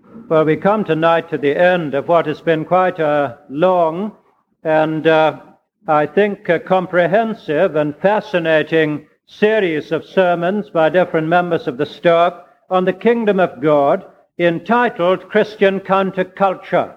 Well, we come tonight to the end of what has been quite a long and I think a comprehensive and fascinating series of sermons by different members of the staff on the kingdom of God, entitled Christian Counterculture.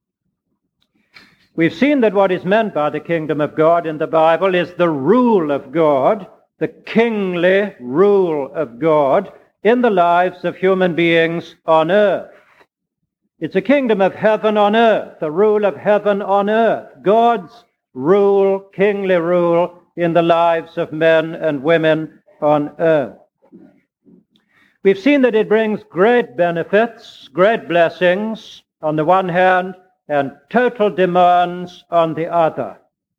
We've seen that what is meant by the kingdom of God in the Bible is the rule of God, the kingly rule of God in the lives of human beings on earth. It's a kingdom of heaven on earth, a rule of heaven on earth, God's rule, kingly rule in the lives of men and women on earth. We've seen that it brings great benefits, great blessings on the one hand, and total demands on the other.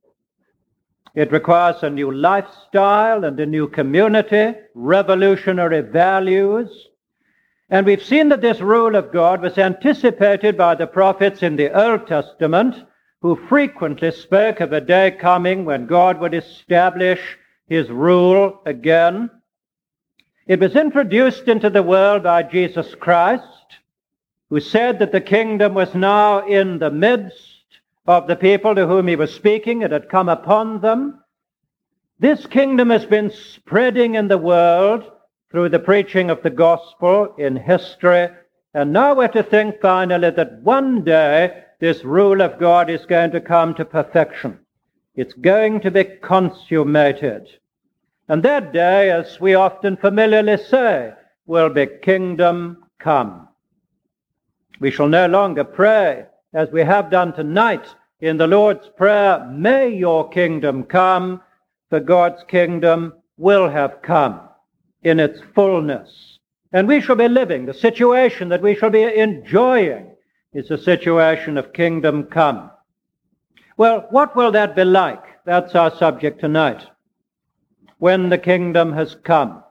It requires a new lifestyle and a new community, revolutionary values. And we've seen that this rule of God was anticipated by the prophets in the Old Testament, who frequently spoke of a day coming when God would establish his rule again. It was introduced into the world by Jesus Christ, who said that the kingdom was now in the midst of the people to whom he was speaking. It had come upon them. This kingdom has been spreading in the world through the preaching of the gospel in history. And now we're to think finally that one day this rule of God is going to come to perfection. It's going to be consummated. And that day, as we often familiarly say, will be kingdom come. We shall no longer pray, as we have done tonight in the Lord's Prayer, may your kingdom come, for God's kingdom will have come in its fullness. And we shall be living, the situation that we shall be enjoying is a situation of kingdom come. Well, what will that be like? That's our subject tonight. When the kingdom has come.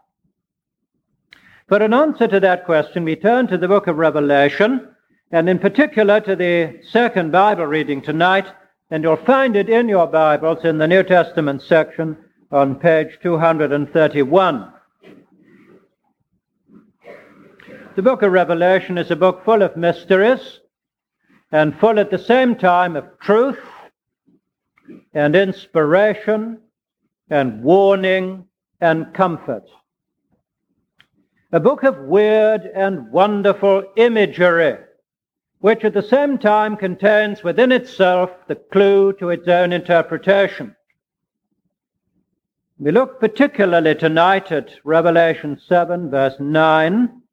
For an answer to that question, we turn to the book of Revelation, and in particular to the second Bible reading tonight, and you'll find it in your Bibles in the New Testament section on page 231. The book of Revelation is a book full of mysteries and full at the same time of truth and inspiration and warning and comfort. A book of weird and wonderful imagery, which at the same time contains within itself the clue to its own interpretation. We look particularly tonight at Revelation 7, verse 9.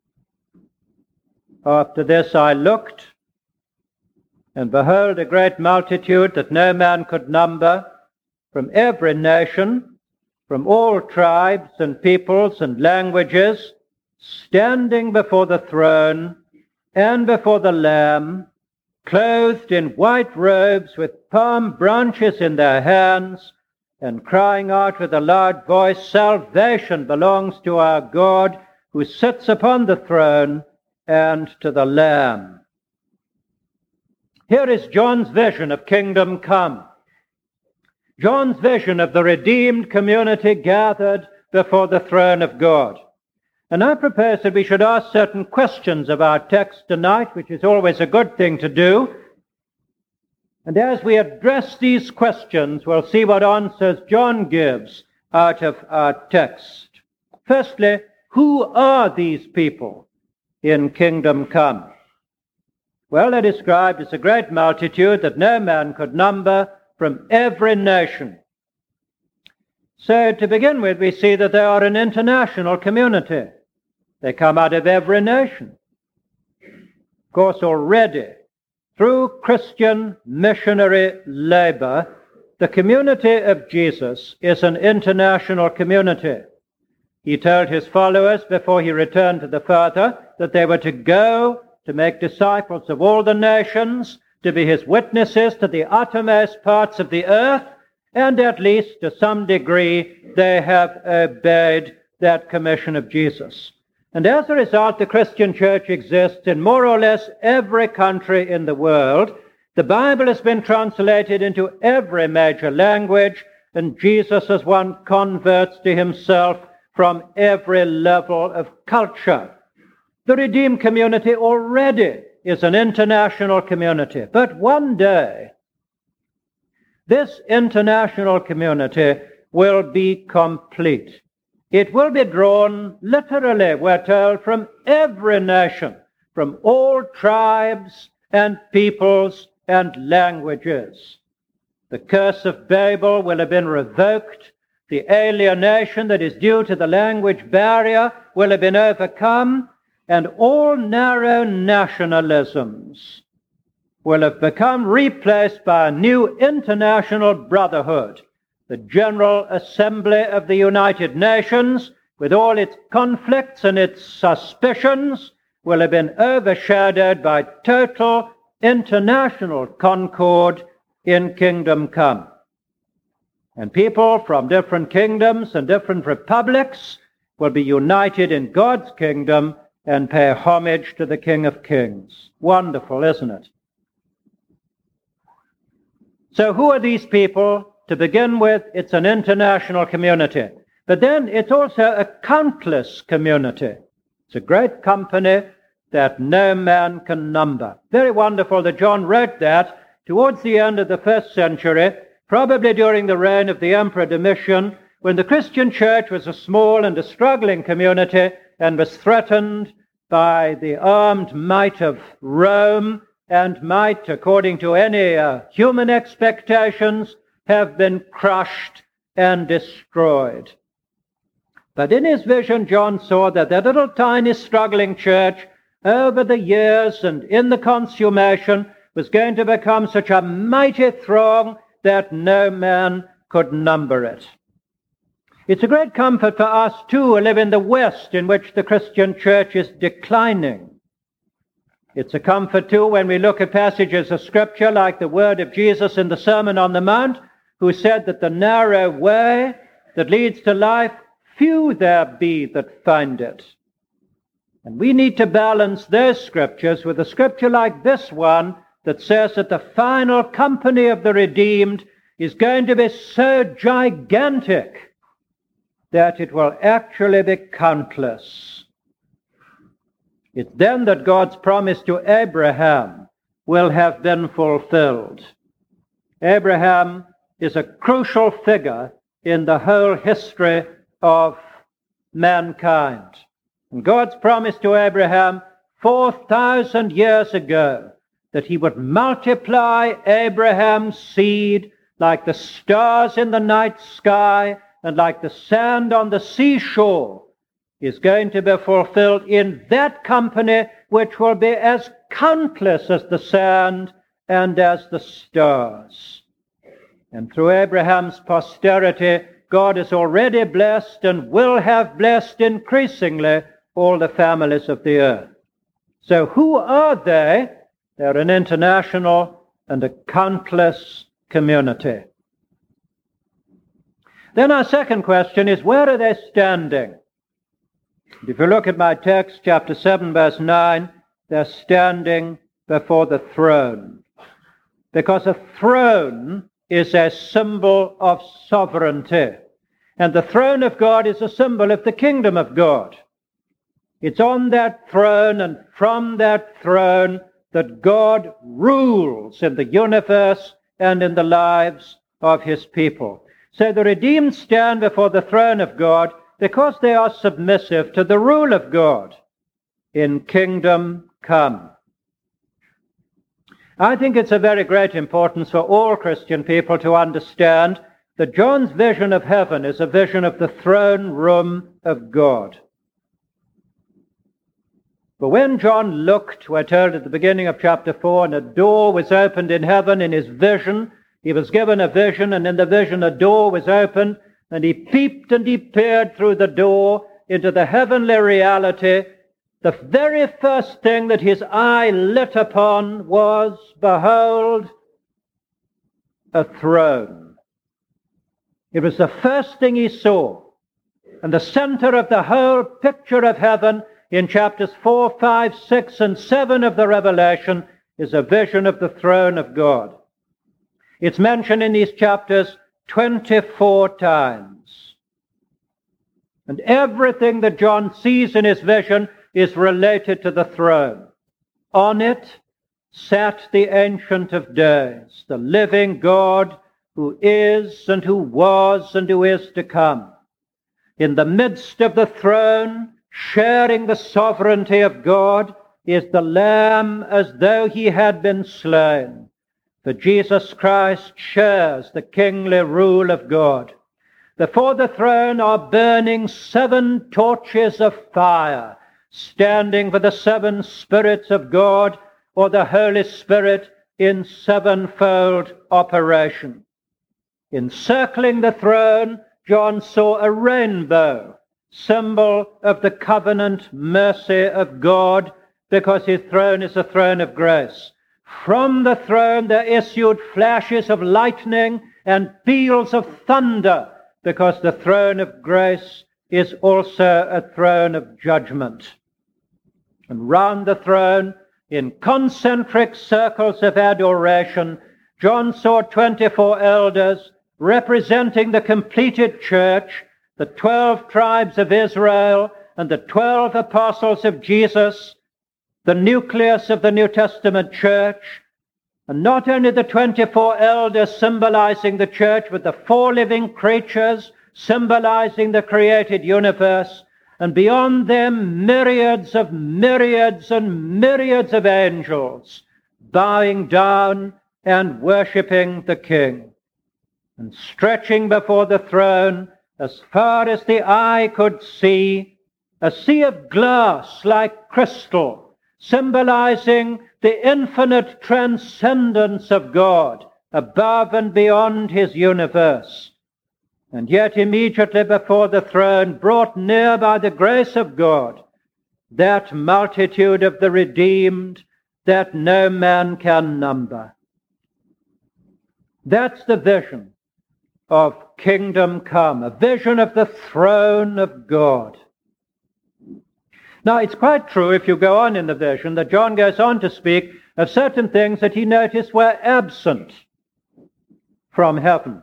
After this I looked, and behold, a great multitude that no man could number, from every nation, from all tribes and peoples and languages, standing before the throne and before the Lamb, clothed in white robes with palm branches in their hands, and crying out with a loud voice, salvation belongs to our God, who sits upon the throne, and to the Lamb. Here is John's vision of kingdom come. John's vision of the redeemed community gathered before the throne of God. And I propose that we should ask certain questions of our text tonight, which is always a good thing to do. And as we address these questions, we'll see what answers John gives out of our text. Firstly, who are these people in kingdom come? Well, they're described as a great multitude that no man could number, from every nation. So to begin with, we see that they are an international community. They come out of every nation. Of course, already, through Christian missionary labor, the community of Jesus is an international community. He told his followers before he returned to the Father that they were to go to make disciples of all the nations, to be his witnesses to the uttermost parts of the earth, and at least to some degree they have obeyed that commission of Jesus. And as a result, the Christian church exists in more or less every country in the world. The Bible has been translated into every major language, and Jesus has won converts to himself from every level of culture. The redeemed community already is an international community. But one day, this international community will be complete. It will be drawn, literally, we're told, from every nation, from all tribes and peoples and languages. The curse of Babel will have been revoked. The alienation that is due to the language barrier will have been overcome, and all narrow nationalisms will have become replaced by a new international brotherhood. The General Assembly of the United Nations, with all its conflicts and its suspicions, will have been overshadowed by total international concord in Kingdom Come. And people from different kingdoms and different republics will be united in God's kingdom and pay homage to the King of Kings. Wonderful, isn't it? So who are these people? To begin with, it's an international community. But then it's also a countless community. It's a great company that no man can number. Very wonderful that John wrote that towards the end of the 1st century, probably during the reign of the Emperor Domitian, when the Christian church was a small and a struggling community and was threatened by the armed might of Rome, and might, according to any human expectations, have been crushed and destroyed. But in his vision, John saw that that little tiny struggling church, over the years and in the consummation, was going to become such a mighty throng that no man could number it. It's a great comfort for us, too, who live in the West, in which the Christian church is declining. It's a comfort, too, when we look at passages of Scripture like the word of Jesus in the Sermon on the Mount, who said that the narrow way that leads to life, few there be that find it. And we need to balance those Scriptures with a Scripture like this one that says that the final company of the redeemed is going to be so gigantic that it will actually be countless. It's then that God's promise to Abraham will have been fulfilled. Abraham is a crucial figure in the whole history of mankind. And God's promise to Abraham 4,000 years ago that he would multiply Abraham's seed like the stars in the night sky and like the sand on the seashore is going to be fulfilled in that company which will be as countless as the sand and as the stars. And through Abraham's posterity, God has already blessed and will have blessed increasingly all the families of the earth. So who are they? They're an international and a countless community. Then our second question is, where are they standing? If you look at my text, chapter 7, verse 9, they're standing before the throne. Because a throne is a symbol of sovereignty. And the throne of God is a symbol of the kingdom of God. It's on that throne and from that throne that God rules in the universe and in the lives of his people. So the redeemed stand before the throne of God because they are submissive to the rule of God in Kingdom Come. I think it's of very great importance for all Christian people to understand that John's vision of heaven is a vision of the throne room of God. But when John looked, we're told at the beginning of chapter 4, and a door was opened in heaven in his vision. He was given a vision, and in the vision a door was opened, and he peeped and he peered through the door into the heavenly reality. The very first thing that his eye lit upon was, behold, a throne. It was the first thing he saw. And the center of the whole picture of heaven in chapters 4, 5, 6, and 7 of the Revelation is a vision of the throne of God. It's mentioned in these chapters 24 times. And everything that John sees in his vision is related to the throne. on it sat the Ancient of Days, the living God who is and who was and who is to come. In the midst of the throne, sharing the sovereignty of God, is the Lamb as though he had been slain. For Jesus Christ shares the kingly rule of God. Before the throne are burning 7 torches of fire, standing for the 7 spirits of God, or the Holy Spirit in 7-fold operation. Encircling the throne, John saw a rainbow, symbol of the covenant mercy of God, because his throne is a throne of grace. From the throne there issued flashes of lightning and peals of thunder, because the throne of grace is also a throne of judgment. And round the throne, in concentric circles of adoration, John saw 24 elders representing the completed church, the 12 tribes of Israel, and the 12 apostles of Jesus, the nucleus of the New Testament church. And not only the 24 elders symbolizing the church, but the 4 living creatures symbolizing the created universe, and beyond them myriads and myriads of angels bowing down and worshipping the King. And stretching before the throne, as far as the eye could see, a sea of glass like crystal, symbolizing the infinite transcendence of God above and beyond his universe. And yet immediately before the throne, brought near by the grace of God, that multitude of the redeemed that no man can number. That's the vision of kingdom come, a vision of the throne of God. Now, it's quite true, if you go on in the vision, that John goes on to speak of certain things that he noticed were absent from heaven.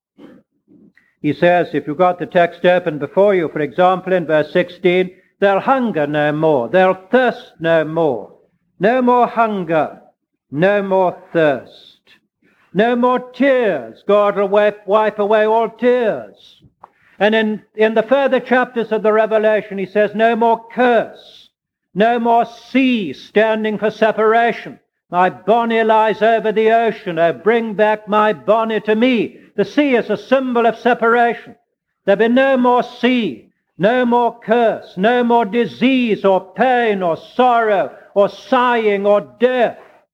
He says, if you've got the text open before you, for example, in verse 16, they'll hunger no more, they'll thirst no more. No more hunger, no more thirst. No more tears. God will wipe away all tears. And in the further chapters of the Revelation, he says, no more curse, no more sea standing for separation. My bonny lies over the ocean. Oh, bring back my bonny to me. The sea is a symbol of separation. There'll be no more sea, no more curse, no more disease or pain or sorrow or sighing or death.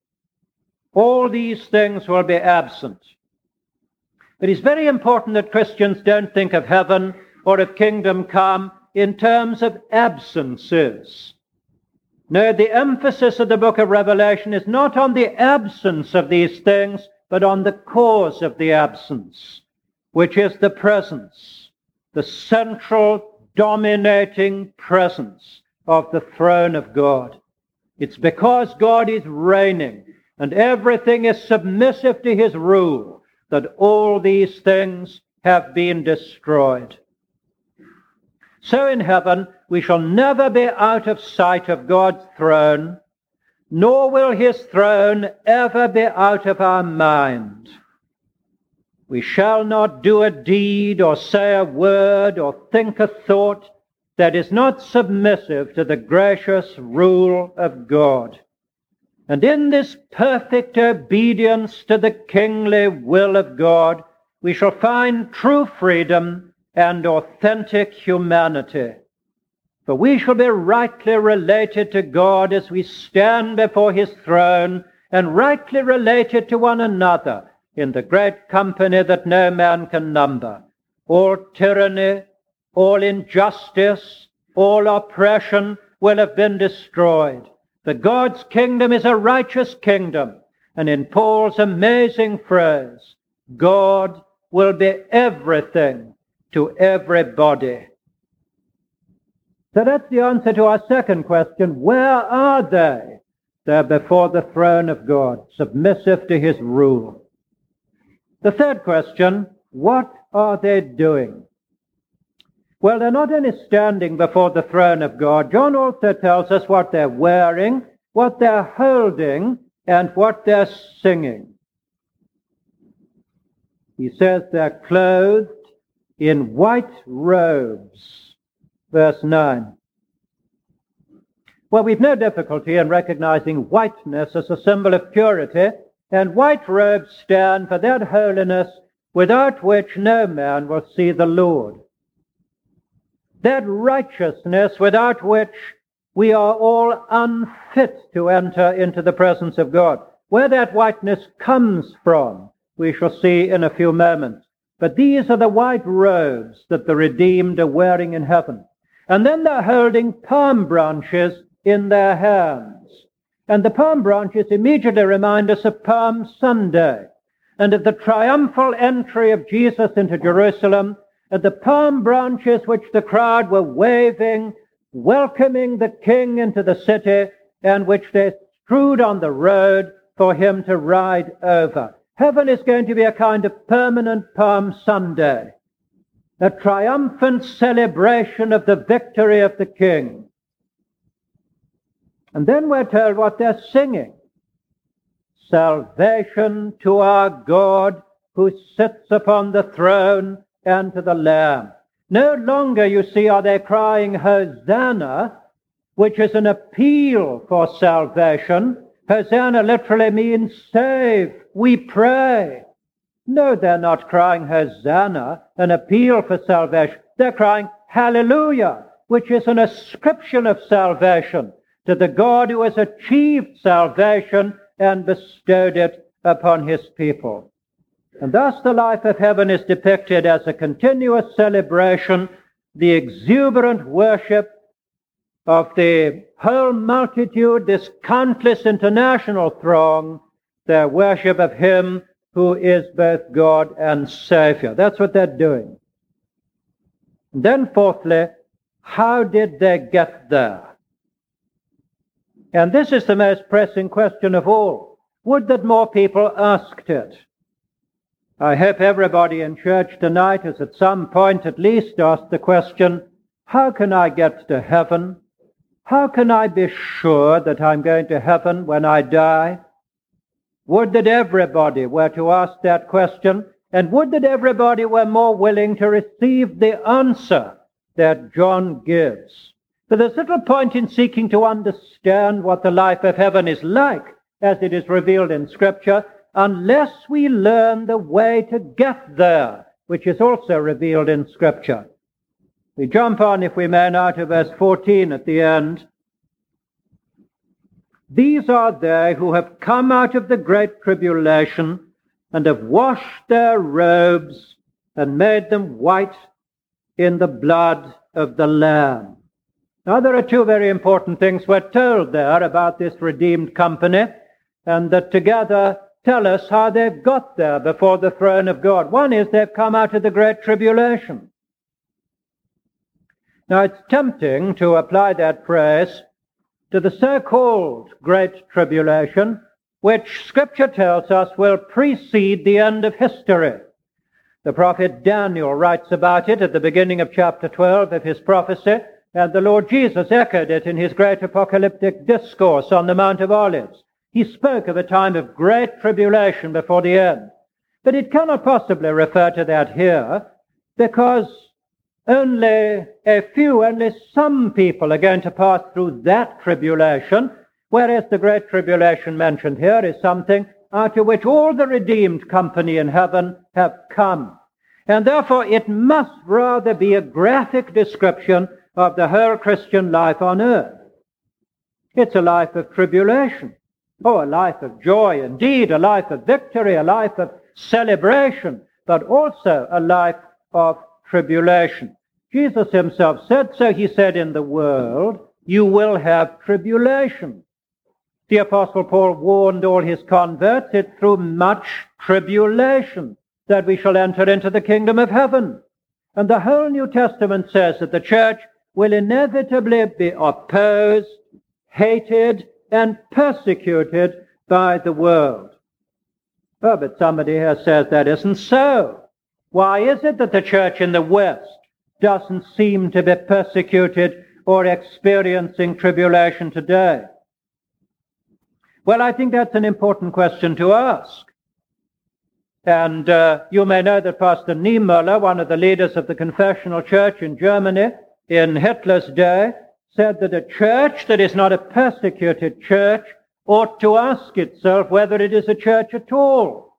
All these things will be absent. But it's very important that Christians don't think of heaven or of kingdom come in terms of absences. No, the emphasis of the book of Revelation is not on the absence of these things, but on the cause of the absence, which is the presence, the central dominating presence of the throne of God. It's because God is reigning and everything is submissive to his rule that all these things have been destroyed. So in heaven, we shall never be out of sight of God's throne, nor will his throne ever be out of our mind. We shall not do a deed or say a word or think a thought that is not submissive to the gracious rule of God. And in this perfect obedience to the kingly will of God, we shall find true freedom and authentic humanity. For we shall be rightly related to God as we stand before his throne, and rightly related to one another in the great company that no man can number. All tyranny, all injustice, all oppression will have been destroyed. For God's kingdom is a righteous kingdom. And in Paul's amazing phrase, God will be everything to everybody. So that's the answer to our second question. Where are they? They're before the throne of God, submissive to his rule. The third question, what are they doing? Well, they're not only standing before the throne of God. John also tells us what they're wearing what they're holding and what they're singing. He says they're clothed in white robes. Verse 9. Well, we've no difficulty in recognizing whiteness as a symbol of purity, and white robes stand for that holiness without which no man will see the Lord. That righteousness without which we are all unfit to enter into the presence of God. Where that whiteness comes from, we shall see in a few moments. But these are the white robes that the redeemed are wearing in heaven. And then they're holding palm branches in their hands. And the palm branches immediately remind us of Palm Sunday and of the triumphal entry of Jesus into Jerusalem, and the palm branches which the crowd were waving, welcoming the king into the city, and which they strewed on the road for him to ride over. Heaven is going to be a kind of permanent Palm Sunday, a triumphant celebration of the victory of the king. And then we're told what they're singing. Salvation to our God who sits upon the throne and to the Lamb. No longer, you see, are they crying Hosanna, which is an appeal for salvation. Hosanna literally means save, we pray. No, they're not crying Hosanna, an appeal for salvation. They're crying Hallelujah, which is an ascription of salvation to the God who has achieved salvation and bestowed it upon his people. And thus the life of heaven is depicted as a continuous celebration, the exuberant worship of the whole multitude, this countless international throng, their worship of him who is both God and Savior. That's what they're doing. And then fourthly, how did they get there? And this is the most pressing question of all. Would that more people asked it. I hope everybody in church tonight has at some point at least asked the question, how can I get to heaven? How can I be sure that I'm going to heaven when I die? Would that everybody were to ask that question, and would that everybody were more willing to receive the answer that John gives. But there's little point in seeking to understand what the life of heaven is like, as it is revealed in Scripture, unless we learn the way to get there, which is also revealed in Scripture. We jump on, if we may, now to verse 14 at the end. These are they who have come out of the great tribulation and have washed their robes and made them white in the blood of the Lamb. Now, there are two very important things we're told there about this redeemed company, and that together tell us how they've got there before the throne of God. One is they've come out of the great tribulation. Now, it's tempting to apply that phrase to the so-called great tribulation, which Scripture tells us will precede the end of history. The prophet Daniel writes about it at the beginning of chapter 12 of his prophecy, and the Lord Jesus echoed it in his great apocalyptic discourse on the Mount of Olives. He spoke of a time of great tribulation before the end. But it cannot possibly refer to that here, because only some people are going to pass through that tribulation, whereas the great tribulation mentioned here is something out of which all the redeemed company in heaven have come. And therefore it must rather be a graphic description of the whole Christian life on earth. It's a life of tribulation. Oh, a life of joy, indeed, a life of victory, a life of celebration, but also a life of tribulation. Jesus himself said so. He said, in the world you will have tribulation. The Apostle Paul warned all his converts, it's through much tribulation that we shall enter into the kingdom of heaven. And the whole New Testament says that the church will inevitably be opposed, hated, and persecuted by the world. Oh, but somebody here says that isn't so. Why is it that the church in the West doesn't seem to be persecuted or experiencing tribulation today? Well, I think that's an important question to ask. And you may know that Pastor Niemöller, one of the leaders of the Confessional Church in Germany in Hitler's day, said that a church that is not a persecuted church ought to ask itself whether it is a church at all.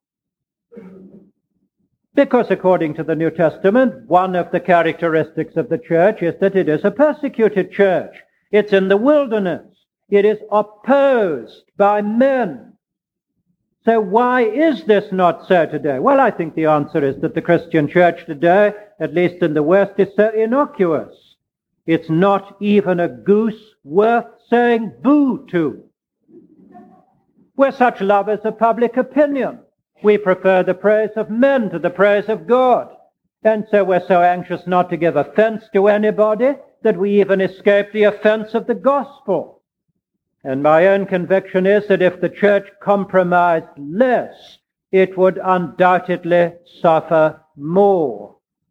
Because according to the New Testament, one of the characteristics of the church is that it is a persecuted church. It's in the wilderness. It is opposed by men. So why is this not so today? Well, I think the answer is that the Christian church today, at least in the West, is so innocuous. It's not even a goose worth saying boo to. We're such lovers of public opinion. We prefer the praise of men to the praise of God. And so we're so anxious not to give offense to anybody that we even escape the offense of the gospel. And my own conviction is that if the church compromised less, it would undoubtedly suffer more.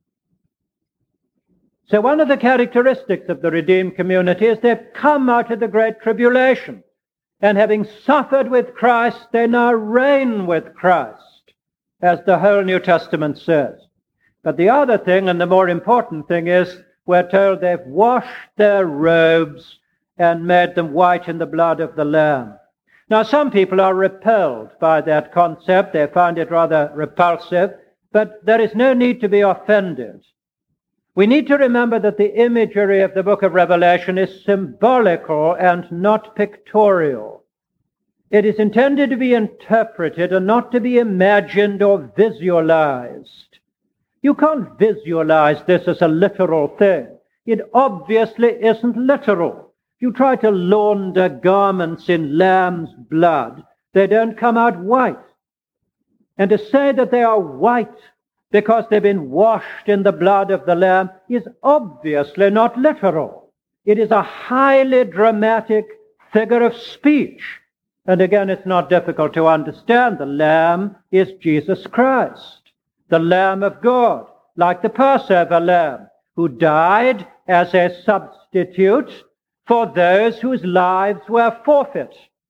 So one of the characteristics of the redeemed community is they've come out of the great tribulation. And having suffered with Christ, they now reign with Christ, as the whole New Testament says. But the other thing, and the more important thing, is we're told they've washed their robes and made them white in the blood of the Lamb. Now, some people are repelled by that concept. They find it rather repulsive, but there is no need to be offended. We need to remember that the imagery of the book of Revelation is symbolical and not pictorial. It is intended to be interpreted and not to be imagined or visualized. You can't visualize this as a literal thing. It obviously isn't literal. If you try to launder garments in lamb's blood, they don't come out white. And to say that they are white because they've been washed in the blood of the Lamb is obviously not literal. It is a highly dramatic figure of speech. And again, it's not difficult to understand. The Lamb is Jesus Christ, the Lamb of God, like the Passover Lamb, who died as a substitute for those whose lives were forfeit.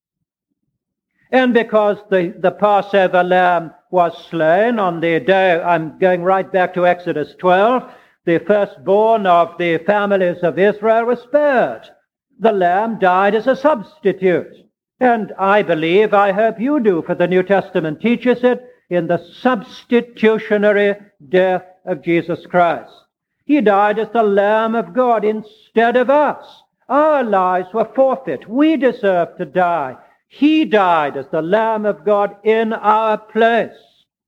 And because the Passover Lamb was slain on the day, I'm going right back to Exodus 12, the firstborn of the families of Israel was spared. The Lamb died as a substitute. And I believe, I hope you do, for the New Testament teaches it, in the substitutionary death of Jesus Christ. He died as the Lamb of God instead of us. Our lives were forfeit. We deserved to die. He died as the Lamb of God in our place.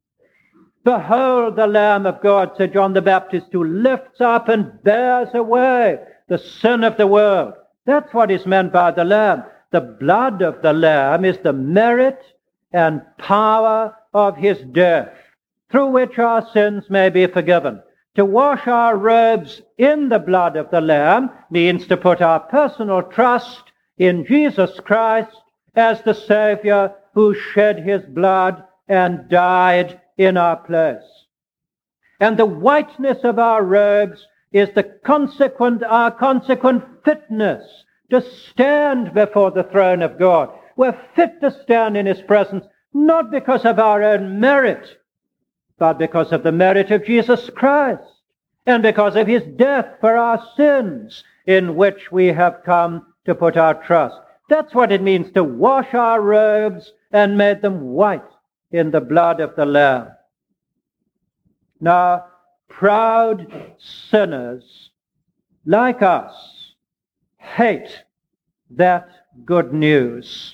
Behold the Lamb of God, said John the Baptist, who lifts up and bears away the sin of the world. That's what is meant by the Lamb. The blood of the Lamb is the merit and power of his death, through which our sins may be forgiven. To wash our robes in the blood of the Lamb means to put our personal trust in Jesus Christ as the Savior who shed his blood and died in our place. And the whiteness of our robes is our consequent fitness to stand before the throne of God. We're fit to stand in his presence, not because of our own merit, but because of the merit of Jesus Christ, and because of his death for our sins, in which we have come to put our trust. That's what it means to wash our robes and make them white in the blood of the Lamb. Now, proud sinners like us hate that good news.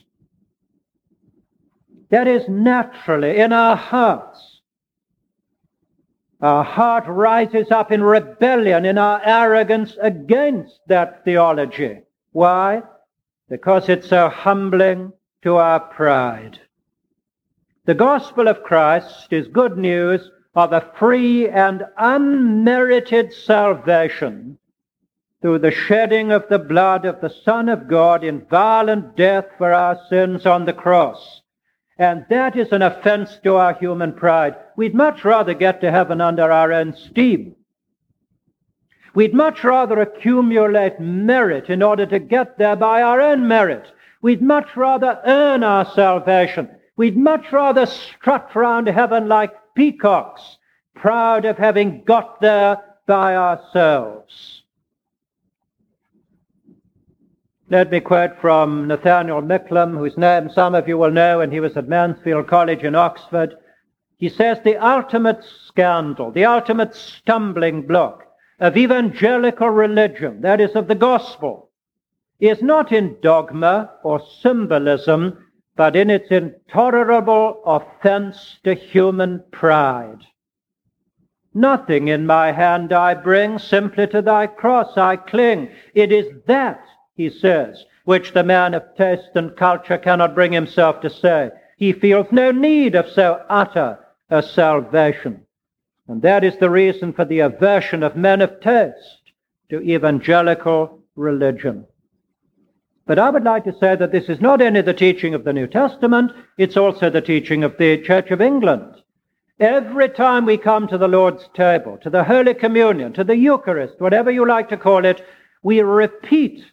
That is naturally in our hearts. Our heart rises up in rebellion, in our arrogance against that theology. Why? Because it's so humbling to our pride. The gospel of Christ is good news of a free and unmerited salvation through the shedding of the blood of the Son of God in violent death for our sins on the cross. And that is an offense to our human pride. We'd much rather get to heaven under our own steam. We'd much rather accumulate merit in order to get there by our own merit. We'd much rather earn our salvation. We'd much rather strut round heaven like peacocks, proud of having got there by ourselves. Let me quote from Nathaniel Micklem, whose name some of you will know, and he was at Mansfield College in Oxford. He says the ultimate scandal, the ultimate stumbling block of evangelical religion, that is of the gospel, is not in dogma or symbolism, but in its intolerable offense to human pride. Nothing in my hand I bring, simply to thy cross I cling. It is that, he says, which the man of taste and culture cannot bring himself to say. He feels no need of so utter a salvation. And that is the reason for the aversion of men of taste to evangelical religion. But I would like to say that this is not only the teaching of the New Testament, it's also the teaching of the Church of England. Every time we come to the Lord's table, to the Holy Communion, to the Eucharist, whatever you like to call it, we repeat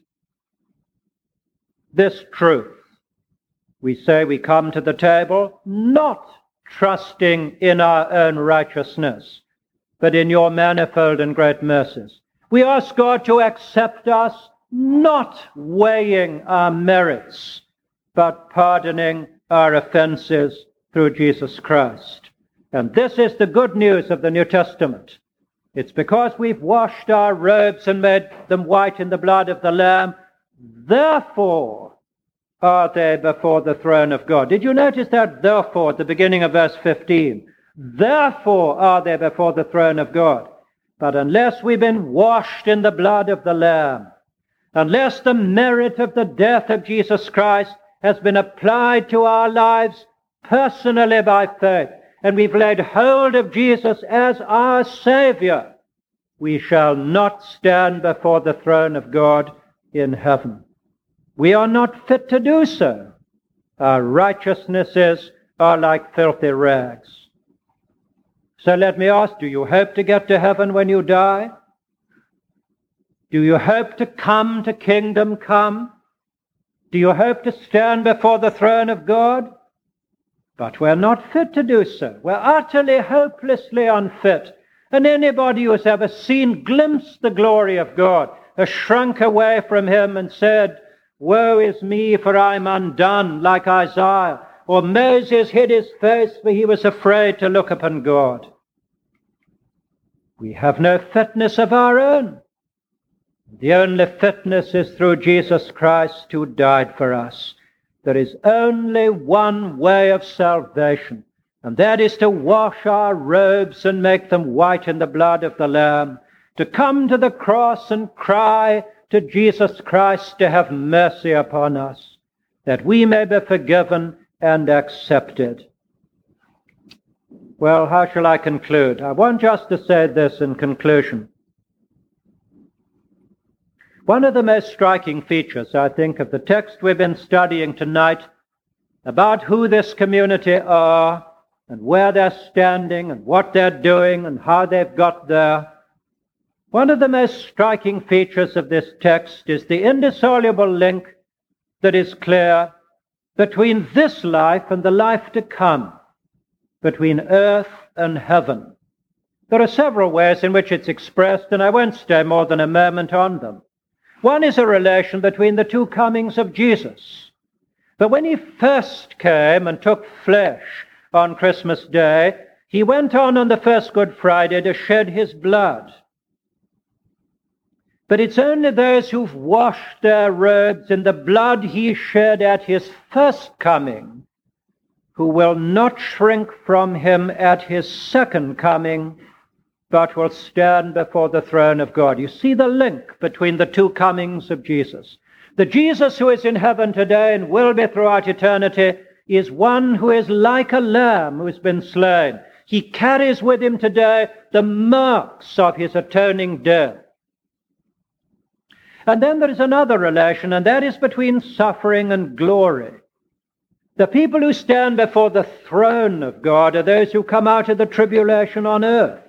this truth. We say we come to the table not trusting in our own righteousness, but in your manifold and great mercies. We ask God to accept us, not weighing our merits, but pardoning our offenses through Jesus Christ. And this is the good news of the New Testament. It's because we've washed our robes and made them white in the blood of the Lamb, therefore are they before the throne of God. Did you notice that therefore at the beginning of verse 15? Therefore are they before the throne of God. But unless we've been washed in the blood of the Lamb, unless the merit of the death of Jesus Christ has been applied to our lives personally by faith, and we've laid hold of Jesus as our Savior, we shall not stand before the throne of God in heaven. We are not fit to do so. Our righteousnesses are like filthy rags. So let me ask, do you hope to get to heaven when you die? Do you hope to come to kingdom come? Do you hope to stand before the throne of God? But we're not fit to do so. We're utterly, hopelessly unfit. And anybody who has ever glimpsed the glory of God has shrunk away from him and said, woe is me, for I'm undone, like Isaiah. Or Moses hid his face, for he was afraid to look upon God. We have no fitness of our own. The only fitness is through Jesus Christ, who died for us. There is only one way of salvation, and that is to wash our robes and make them white in the blood of the Lamb, to come to the cross and cry to Jesus Christ to have mercy upon us, that we may be forgiven and accepted. Well, how shall I conclude? I want just to say this in conclusion. One of the most striking features, I think, of the text we've been studying tonight about who this community are and where they're standing and what they're doing and how they've got there, one of the most striking features of this text is the indissoluble link that is clear between this life and the life to come, between earth and heaven. There are several ways in which it's expressed, and I won't stay more than a moment on them. One is a relation between the two comings of Jesus. But when he first came and took flesh on Christmas Day, he went on the first Good Friday to shed his blood. But it's only those who've washed their robes in the blood he shed at his first coming who will not shrink from him at his second coming, but will stand before the throne of God. You see the link between the two comings of Jesus. The Jesus who is in heaven today and will be throughout eternity is one who is like a lamb who has been slain. He carries with him today the marks of his atoning death. And then there is another relation, and that is between suffering and glory. The people who stand before the throne of God are those who come out of the tribulation on earth.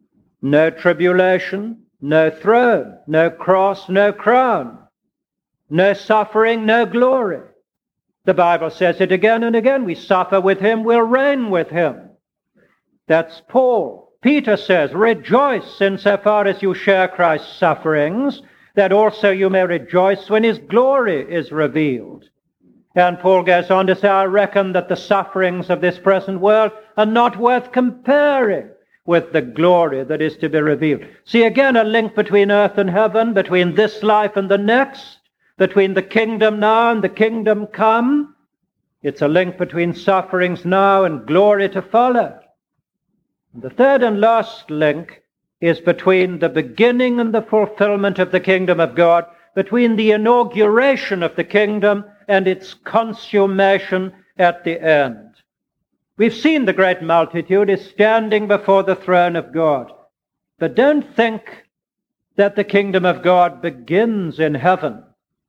No tribulation, no throne, no cross, no crown. no suffering, no glory. The Bible says it again and again. We suffer with him, we'll reign with him. That's Paul. Peter says, rejoice insofar as you share Christ's sufferings, that also you may rejoice when his glory is revealed. And Paul goes on to say, I reckon that the sufferings of this present world are not worth comparing with the glory that is to be revealed. See again a link between earth and heaven, between this life and the next, between the kingdom now and the kingdom come. It's a link between sufferings now and glory to follow. The third and last link is between the beginning and the fulfillment of the kingdom of God, between the inauguration of the kingdom and its consummation at the end. We've seen the great multitude is standing before the throne of God. But don't think that the kingdom of God begins in heaven.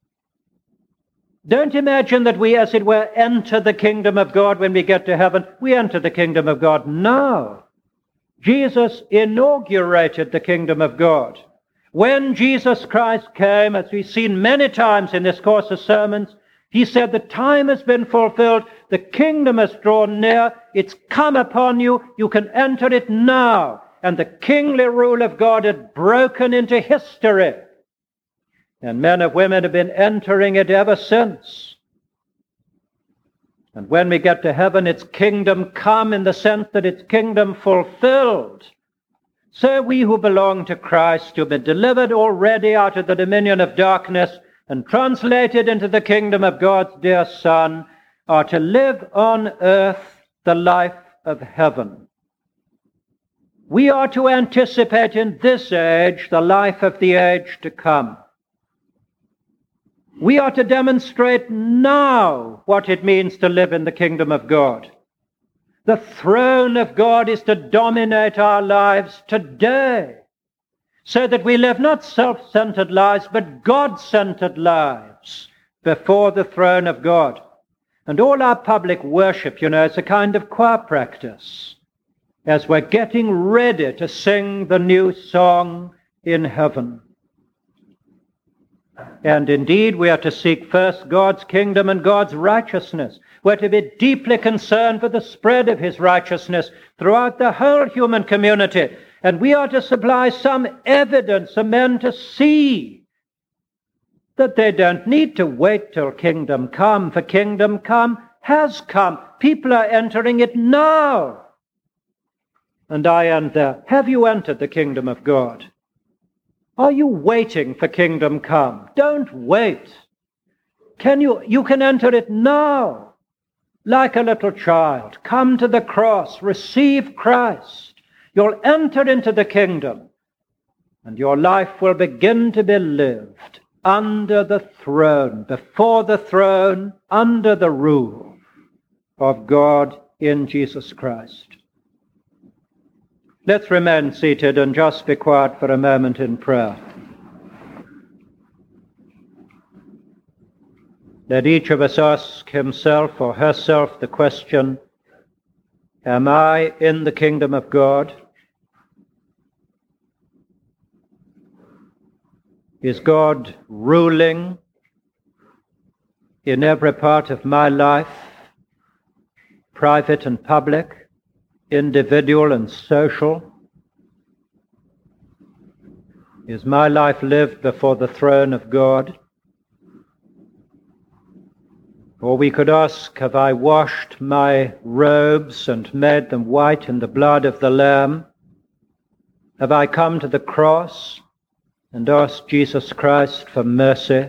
Don't imagine that we, as it were, enter the kingdom of God when we get to heaven. We enter the kingdom of God now. Jesus inaugurated the kingdom of God. When Jesus Christ came, as we've seen many times in this course of sermons, he said, the time has been fulfilled, the kingdom has drawn near, it's come upon you, you can enter it now. And the kingly rule of God had broken into history. And men and women have been entering it ever since. And when we get to heaven, it's kingdom come in the sense that it's kingdom fulfilled. So we who belong to Christ, who've been delivered already out of the dominion of darkness and translated into the kingdom of God's dear Son, are to live on earth the life of heaven. We are to anticipate in this age the life of the age to come. We are to demonstrate now what it means to live in the kingdom of God. The throne of God is to dominate our lives today, so that we live not self-centered lives, but God-centered lives before the throne of God. And all our public worship, is a kind of choir practice, as we're getting ready to sing the new song in heaven. And indeed, we are to seek first God's kingdom and God's righteousness. We're to be deeply concerned for the spread of his righteousness throughout the whole human community. And we are to supply some evidence for men to see that they don't need to wait till kingdom come, for kingdom come has come. People are entering it now. And I end there. Have you entered the kingdom of God? Are you waiting for kingdom come? Don't wait. You can enter it now. Like a little child, come to the cross, receive Christ. You'll enter into the kingdom, and your life will begin to be lived under the throne, before the throne, under the rule of God in Jesus Christ. Let's remain seated and just be quiet for a moment in prayer. Let each of us ask himself or herself the question, am I in the kingdom of God? Is God ruling in every part of my life, private and public, individual and social? Is my life lived before the throne of God? Or we could ask, have I washed my robes and made them white in the blood of the Lamb? Have I come to the cross and asked Jesus Christ for mercy?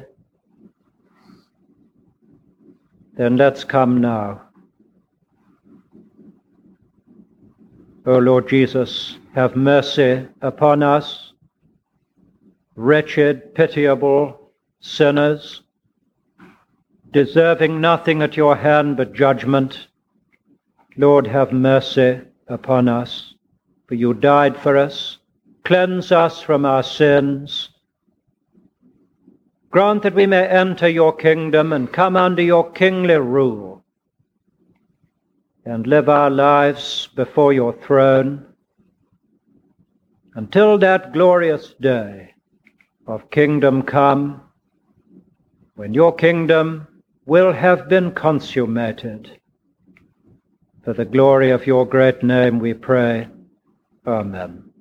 Then let's come now. O Lord Jesus, have mercy upon us, wretched, pitiable sinners, deserving nothing at your hand but judgment. Lord, have mercy upon us, for you died for us. Cleanse us from our sins. Grant that we may enter your kingdom and come under your kingly rule, and live our lives before your throne until that glorious day of kingdom come when your kingdom will have been consummated. For the glory of your great name we pray. Amen.